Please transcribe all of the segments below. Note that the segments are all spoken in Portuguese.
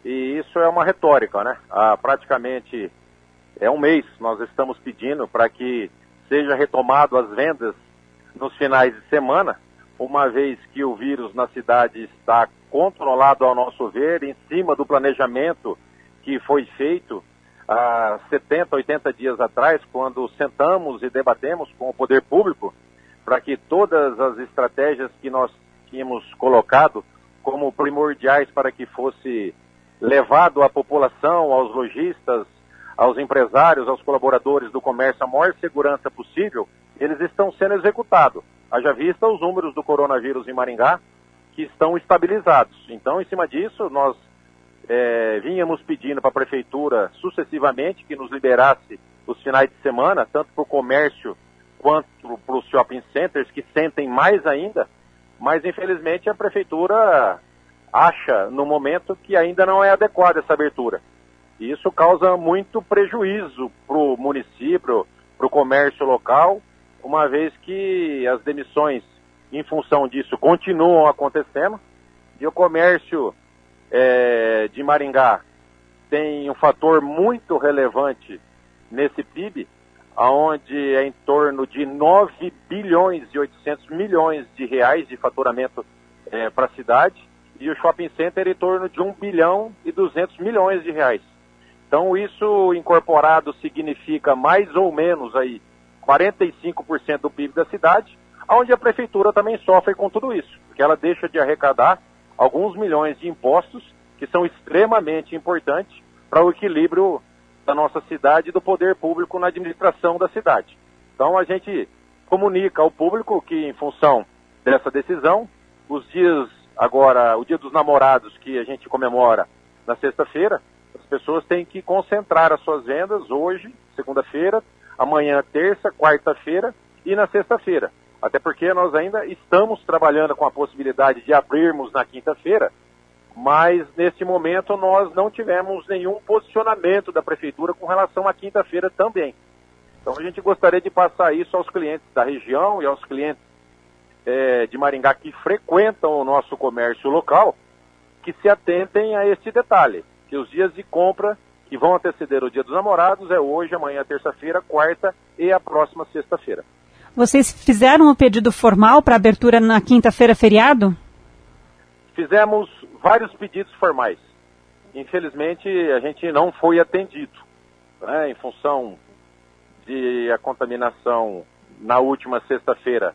E isso é uma retórica, né? Há praticamente um mês nós estamos pedindo para que seja retomado as vendas nos finais de semana, uma vez que o vírus na cidade está controlado ao nosso ver, em cima do planejamento que foi feito há 70, 80 dias atrás, quando sentamos e debatemos com o poder público, para que todas as estratégias que nós tínhamos colocado como primordiais para que fosse levado à população, aos lojistas, aos empresários, aos colaboradores do comércio a maior segurança possível, eles estão sendo executados. Haja vista os números do coronavírus em Maringá, que estão estabilizados. Então, em cima disso, nós vínhamos pedindo para a Prefeitura sucessivamente que nos liberasse os finais de semana, tanto para o comércio quanto para os shopping centers, que sentem mais ainda, mas infelizmente a Prefeitura acha no momento que ainda não é adequada essa abertura. E isso causa muito prejuízo para o município, para o comércio local, uma vez que as demissões em função disso continuam acontecendo, e o comércio de Maringá tem um fator muito relevante nesse PIB, onde é em torno de 9 bilhões e 800 milhões de reais de faturamento para a cidade, e o shopping center em torno de 1 bilhão e 200 milhões de reais. Então isso incorporado significa mais ou menos aí 45% do PIB da cidade, onde a prefeitura também sofre com tudo isso, porque ela deixa de arrecadar alguns milhões de impostos que são extremamente importantes para o equilíbrio da nossa cidade e do poder público na administração da cidade. Então a gente comunica ao público que, em função dessa decisão, os dias agora, o Dia dos Namorados, que a gente comemora na sexta-feira, as pessoas têm que concentrar as suas vendas hoje, segunda-feira, amanhã, terça, quarta-feira e na sexta-feira. Até porque nós ainda estamos trabalhando com a possibilidade de abrirmos na quinta-feira, mas nesse momento nós não tivemos nenhum posicionamento da Prefeitura com relação à quinta-feira também. Então a gente gostaria de passar isso aos clientes da região e aos clientes de Maringá que frequentam o nosso comércio local, que se atentem a esse detalhe, que os dias de compra que vão anteceder o Dia dos Namorados é hoje, amanhã, terça-feira, quarta e a próxima sexta-feira. Vocês fizeram um pedido formal para abertura na quinta-feira, feriado? Fizemos vários pedidos formais. Infelizmente, a gente não foi atendido, né, em função de a contaminação na última sexta-feira,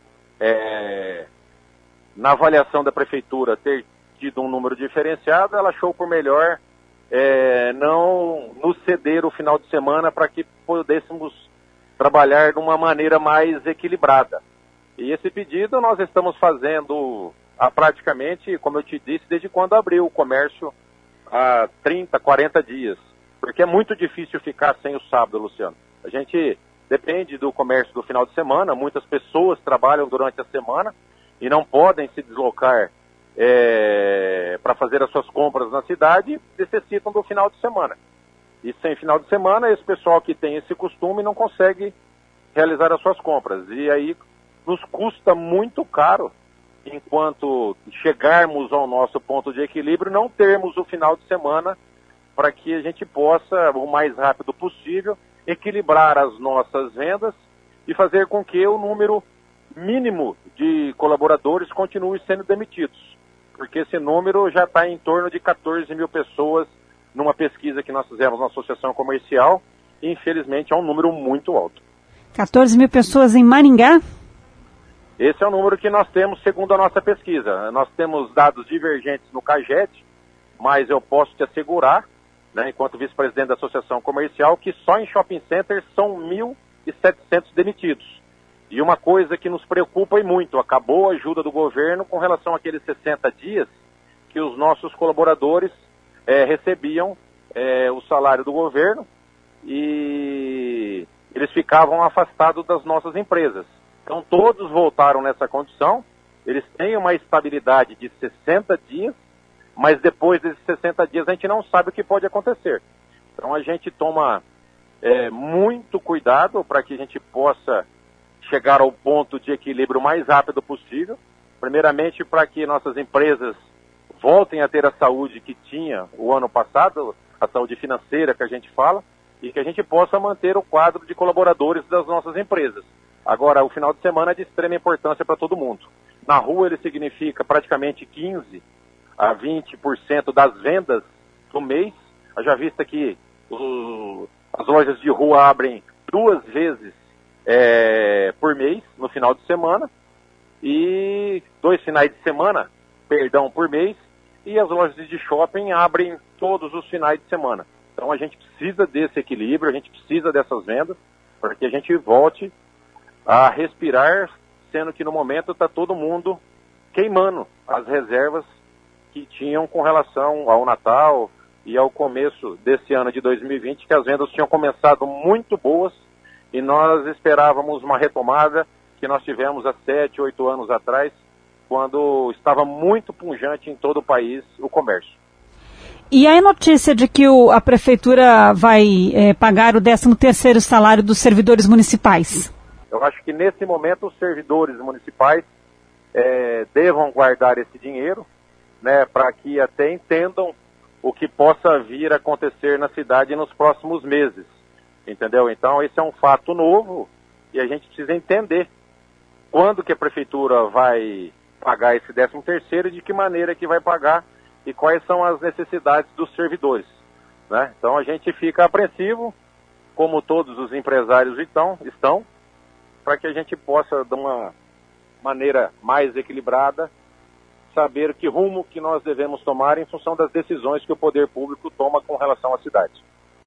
na avaliação da Prefeitura ter tido um número diferenciado, ela achou por melhor não nos ceder o final de semana para que pudéssemos trabalhar de uma maneira mais equilibrada. E esse pedido nós estamos fazendo há praticamente, como eu te disse, desde quando abriu o comércio há 30, 40 dias. Porque é muito difícil ficar sem o sábado, Luciano. A gente depende do comércio do final de semana, muitas pessoas trabalham durante a semana e não podem se deslocar para fazer as suas compras na cidade, necessitam do final de semana. E sem final de semana, esse pessoal que tem esse costume não consegue realizar as suas compras. E aí nos custa muito caro, enquanto chegarmos ao nosso ponto de equilíbrio, não termos o final de semana para que a gente possa, o mais rápido possível, equilibrar as nossas vendas e fazer com que o número mínimo de colaboradores continue sendo demitidos. Porque esse número já está em torno de 14 mil pessoas numa pesquisa que nós fizemos na Associação Comercial, e infelizmente é um número muito alto. 14 mil pessoas em Maringá? Esse é o número que nós temos segundo a nossa pesquisa. Nós temos dados divergentes no CAGED, mas eu posso te assegurar, né, enquanto vice-presidente da Associação Comercial, que só em shopping centers são 1.700 demitidos. E uma coisa que nos preocupa e muito, acabou a ajuda do governo com relação àqueles 60 dias que os nossos colaboradores recebiam o salário do governo e eles ficavam afastados das nossas empresas. Então todos voltaram nessa condição, eles têm uma estabilidade de 60 dias, mas depois desses 60 dias a gente não sabe o que pode acontecer. Então a gente toma muito cuidado para que a gente possa chegar ao ponto de equilíbrio o mais rápido possível, primeiramente para que nossas empresas voltem a ter a saúde que tinha o ano passado, a saúde financeira que a gente fala, e que a gente possa manter o quadro de colaboradores das nossas empresas. Agora, o final de semana é de extrema importância para todo mundo. Na rua ele significa praticamente 15% a 20% das vendas do mês. Já vista que as lojas de rua abrem 2 vezes por mês, no final de semana, e 2 finais de semana, por mês, e as lojas de shopping abrem todos os finais de semana. Então a gente precisa desse equilíbrio, a gente precisa dessas vendas, para que a gente volte a respirar, sendo que no momento está todo mundo queimando as reservas que tinham com relação ao Natal e ao começo desse ano de 2020, que as vendas tinham começado muito boas e nós esperávamos uma retomada que nós tivemos há 7, 8 anos atrás, quando estava muito pujante em todo o país o comércio. E a notícia de que a Prefeitura vai pagar o 13º salário dos servidores municipais? Eu acho que nesse momento os servidores municipais devam guardar esse dinheiro, né, para que até entendam o que possa vir a acontecer na cidade nos próximos meses, entendeu? Então esse é um fato novo e a gente precisa entender quando que a Prefeitura vai pagar esse 13º e de que maneira que vai pagar e quais são as necessidades dos servidores, né? Então a gente fica apreensivo, como todos os empresários estão, para que a gente possa, de uma maneira mais equilibrada, saber que rumo que nós devemos tomar em função das decisões que o poder público toma com relação à cidade.